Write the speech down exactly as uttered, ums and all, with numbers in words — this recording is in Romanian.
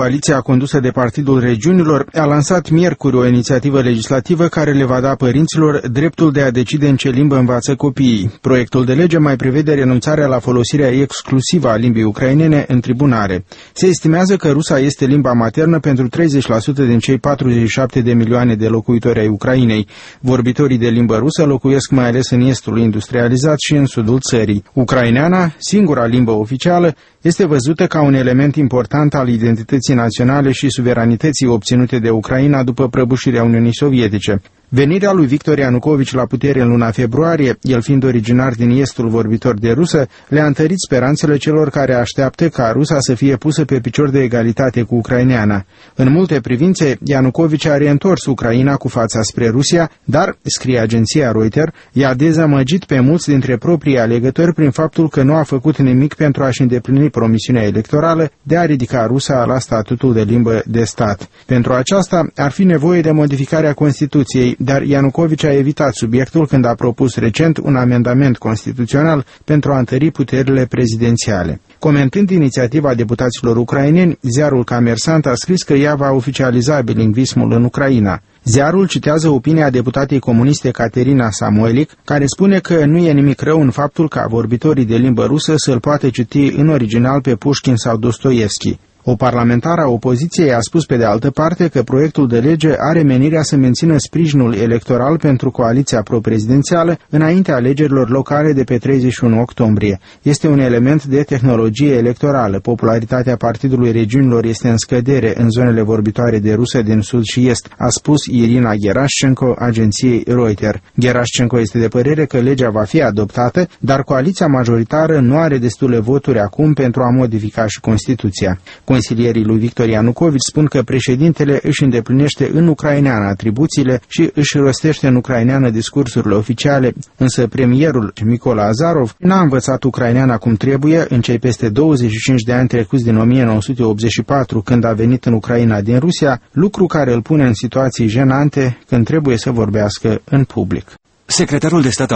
Coaliția condusă de Partidul Regiunilor a lansat miercuri o inițiativă legislativă care le va da părinților dreptul de a decide în ce limbă învață copiii. Proiectul de lege mai prevede renunțarea la folosirea exclusivă a limbii ucrainene în tribunare. Se estimează că rusa este limba maternă pentru treizeci la sută din cei patruzeci și șapte de milioane de locuitori ai Ucrainei. Vorbitorii de limbă rusă locuiesc mai ales în estul industrializat și în sudul țării. Ucraineana, singura limbă oficială, este văzută ca un element important al identității naționale și suveranității obținute de Ucraina după prăbușirea Uniunii Sovietice. Venirea lui Victor Ianukovici la putere în luna februarie, el fiind originar din estul vorbitor de rusă, le-a întărit speranțele celor care așteaptă ca rusa să fie pusă pe picior de egalitate cu ucraineana. În multe privințe, Ianukovici a reîntors Ucraina cu fața spre Rusia, dar, scrie agenția Reuters, i-a dezamăgit pe mulți dintre proprii alegători prin faptul că nu a făcut nimic pentru a-și îndeplini promisiunea electorală de a ridica rusa la statutul de limbă de stat. Pentru aceasta ar fi nevoie de modificarea Constituției, dar Ianukovici a evitat subiectul când a propus recent un amendament constituțional pentru a întări puterile prezidențiale. Comentând inițiativa deputaților ucraineni, ziarul Comersant a scris că ea va oficializa bilingvismul în Ucraina. Ziarul citează opinia deputatei comuniste Caterina Samoilic, care spune că nu e nimic rău în faptul ca vorbitorii de limbă rusă să-l poată citi în original pe Pușkin sau Dostoievski. O parlamentară a opoziției a spus pe de altă parte că proiectul de lege are menirea să mențină sprijinul electoral pentru coaliția pro-prezidențială înaintea alegerilor locale de pe treizeci și unu octombrie. Este un element de tehnologie electorală. Popularitatea Partidului Regiunilor este în scădere în zonele vorbitoare de rusă din sud și est, a spus Irina Gerașcenko agenției Reuters. Gerașcenko este de părere că legea va fi adoptată, dar coaliția majoritară nu are destule voturi acum pentru a modifica și Constituția. Consilierii lui Victor Ianukovici spun că președintele își îndeplinește în ucraineană atribuțiile și își rostește în ucraineană discursurile oficiale, însă premierul Mykola Azarov n-a învățat ucraineana cum trebuie în cei peste douăzeci și cinci de ani trecuți din o mie nouă sute optzeci și patru, când a venit în Ucraina din Rusia, lucru care îl pune în situații jenante când trebuie să vorbească în public. Secretarul de stat